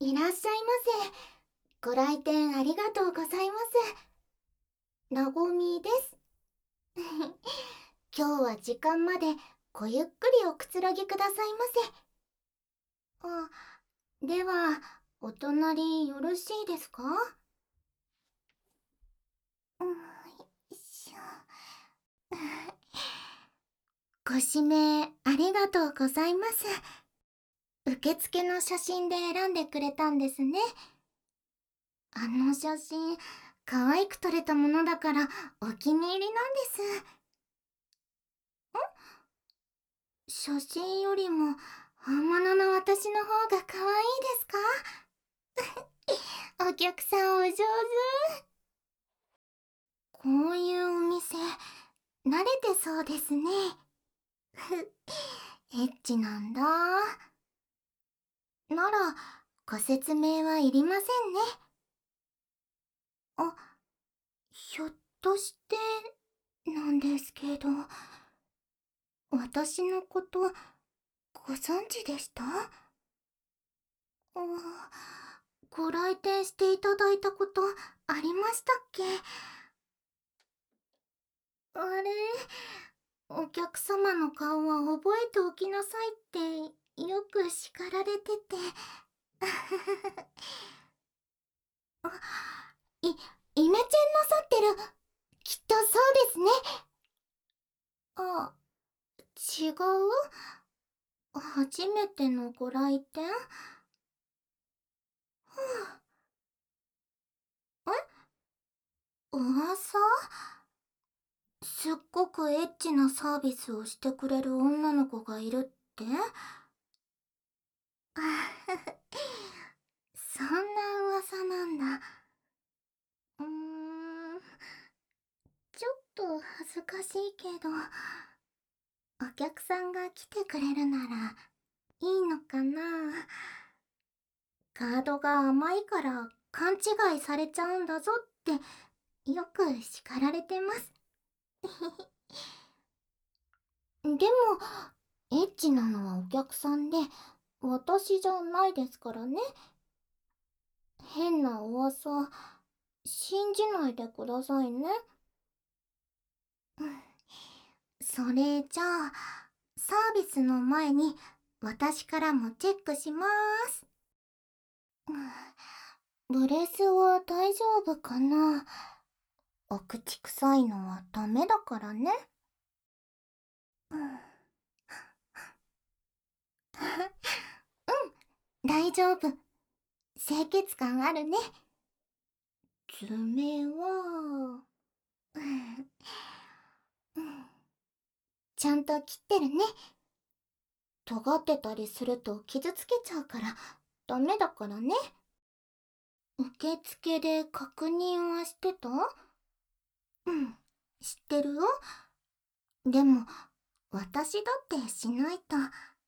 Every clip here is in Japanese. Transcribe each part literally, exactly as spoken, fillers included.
いらっしゃいませ。ご来店ありがとうございます。なごみです。今日は時間までごゆっくりおくつろぎくださいませ。あ、では、お隣よろしいですか？うん、よいしょ。ご指名ありがとうございます。受付の写真で選んでくれたんですね。あの写真、可愛く撮れたものだからお気に入りなんです。写真よりも本物の私の方が可愛いですか？お客さんお上手。こういうお店、慣れてそうですね。エッチなんだ。なら、ご説明はいりませんね。あ、ひょっとして、なんですけど、私のこと、ご存知でした？あ、ご来店していただいたことありましたっけ？あれ、お客様の顔は覚えておきなさいってよく叱られてて。あ、い、イメチェンなさってる。きっとそうですね。あ、違う？初めてのご来店？ふぅ。え？噂？すっごくエッチなサービスをしてくれる女の子がいるって？あふふ、そんな噂なんだ。うーん、ちょっと恥ずかしいけど、お客さんが来てくれるならいいのかな？ガードが甘いから勘違いされちゃうんだぞってよく叱られてます。でも、エッチなのはお客さんで、私じゃないですからね。変な噂、信じないでくださいね。それじゃあ、サービスの前に私からもチェックしまーす。ブレスは大丈夫かな？お口臭いのはダメだからね。うん、大丈夫。清潔感あるね。爪は、ちゃんと切ってるね。尖ってたりすると傷つけちゃうからダメだからね。受付で確認はしてた？うん、知ってるよ。でも、私だってしないと。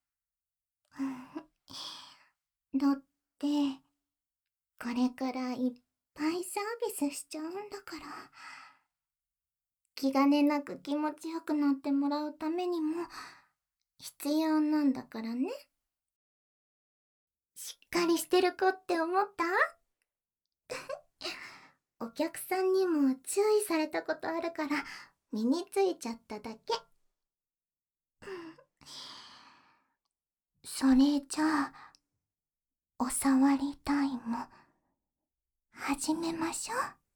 だって、これからいっぱいサービスしちゃうんだから。気兼ねなく気持ちよくなってもらうためにも必要なんだからね。しっかりしてる子って思った？お客さんにも注意されたことあるから身についちゃっただけ。それじゃあ、お触りタイム始めましょう。